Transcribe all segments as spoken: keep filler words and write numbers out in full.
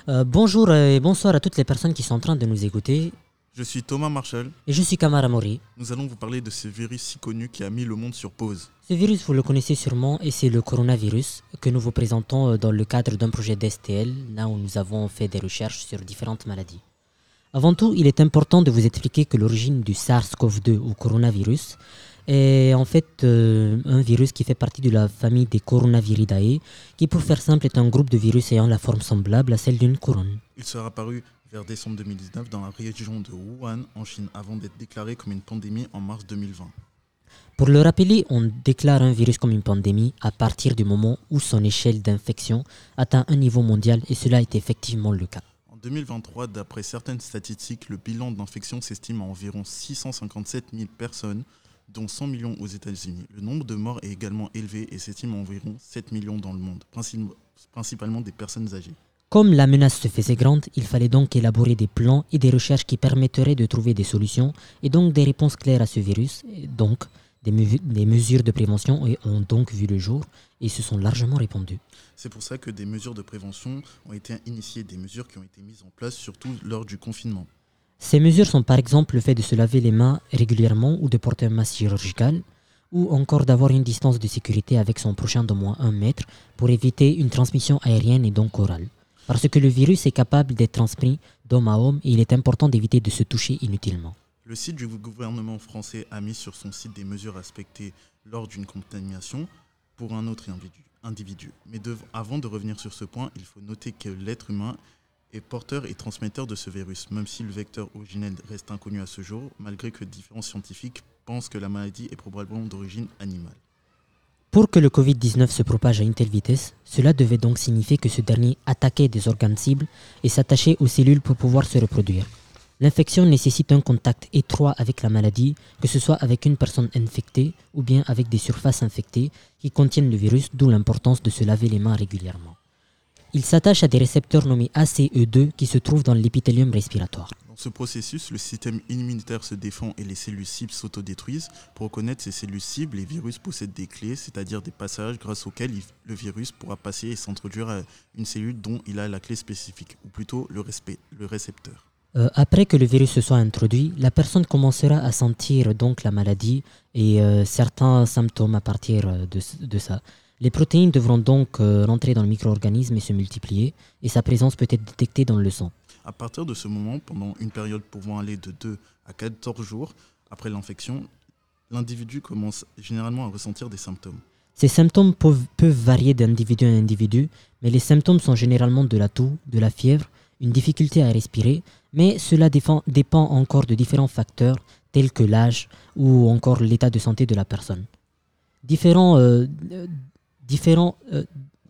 Euh, bonjour et bonsoir à toutes les personnes qui sont en train de nous écouter. Je suis Thomas Marshall. Et je suis Kamara Mori. Nous allons vous parler de ce virus si connu qui a mis le monde sur pause. Ce virus, vous le connaissez sûrement, et c'est le coronavirus que nous vous présentons dans le cadre d'un projet d'S T L, là où nous avons fait des recherches sur différentes maladies. Avant tout, il est important de vous expliquer que l'origine du SARS-C o V deux ou coronavirus est en fait euh, un virus qui fait partie de la famille des Coronaviridae, qui pour faire simple est un groupe de virus ayant la forme semblable à celle d'une couronne. Il sera apparu vers décembre deux mille dix-neuf dans la région de Wuhan en Chine avant d'être déclaré comme une pandémie en mars deux mille vingt. Pour le rappeler, on déclare un virus comme une pandémie à partir du moment où son échelle d'infection atteint un niveau mondial, et cela est effectivement le cas. En deux mille vingt-trois, d'après certaines statistiques, le bilan d'infection s'estime à environ six cent cinquante-sept mille personnes, dont cent millions aux États-Unis. Le nombre de morts est également élevé et s'estime à environ sept millions dans le monde, principalement des personnes âgées. Comme la menace se faisait grande, il fallait donc élaborer des plans et des recherches qui permettraient de trouver des solutions et donc des réponses claires à ce virus. Et donc, des, me- des mesures de prévention ont donc vu le jour et se sont largement répandues. C'est pour ça que des mesures de prévention ont été initiées, des mesures qui ont été mises en place surtout lors du confinement. Ces mesures sont par exemple le fait de se laver les mains régulièrement ou de porter un masque chirurgical, ou encore d'avoir une distance de sécurité avec son prochain d'au moins un mètre pour éviter une transmission aérienne et donc orale. Parce que le virus est capable d'être transmis d'homme à homme et il est important d'éviter de se toucher inutilement. Le site du gouvernement français a mis sur son site des mesures à respecter lors d'une contamination pour un autre individu. Mais de, avant de revenir sur ce point, il faut noter que l'être humain est porteur et transmetteur de ce virus, même si le vecteur originel reste inconnu à ce jour, malgré que différents scientifiques pensent que la maladie est probablement d'origine animale. Pour que le covid dix-neuf se propage à une telle vitesse, cela devait donc signifier que ce dernier attaquait des organes cibles et s'attachait aux cellules pour pouvoir se reproduire. L'infection nécessite un contact étroit avec la maladie, que ce soit avec une personne infectée ou bien avec des surfaces infectées qui contiennent le virus, d'où l'importance de se laver les mains régulièrement. Il s'attache à des récepteurs nommés A C E deux qui se trouvent dans l'épithélium respiratoire. Dans ce processus, le système immunitaire se défend et les cellules cibles s'autodétruisent. Pour reconnaître ces cellules cibles, les virus possèdent des clés, c'est-à-dire des passages grâce auxquels le virus pourra passer et s'introduire à une cellule dont il a la clé spécifique, ou plutôt le, respect, le récepteur. Euh, après que le virus se soit introduit, la personne commencera à sentir donc la maladie et euh, certains symptômes à partir de, de ça. Les protéines devront donc euh, rentrer dans le micro-organisme et se multiplier, et sa présence peut être détectée dans le sang. À partir de ce moment, pendant une période pouvant aller de deux à quatorze jours après l'infection, l'individu commence généralement à ressentir des symptômes. Ces symptômes peuvent, peuvent varier d'individu à individu, mais les symptômes sont généralement de la toux, de la fièvre, une difficulté à respirer, mais cela défend, dépend encore de différents facteurs tels que l'âge ou encore l'état de santé de la personne. Différents... Euh, euh, différents euh,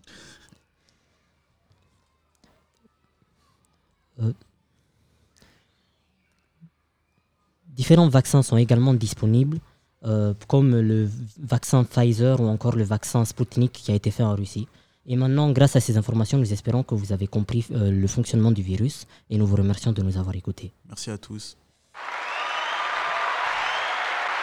euh, différents vaccins sont également disponibles, euh, comme le vaccin Pfizer ou encore le vaccin Sputnik qui a été fait en Russie. Et maintenant, grâce à ces informations, nous espérons que vous avez compris euh, le fonctionnement du virus et nous vous remercions de nous avoir écoutés. Merci à tous.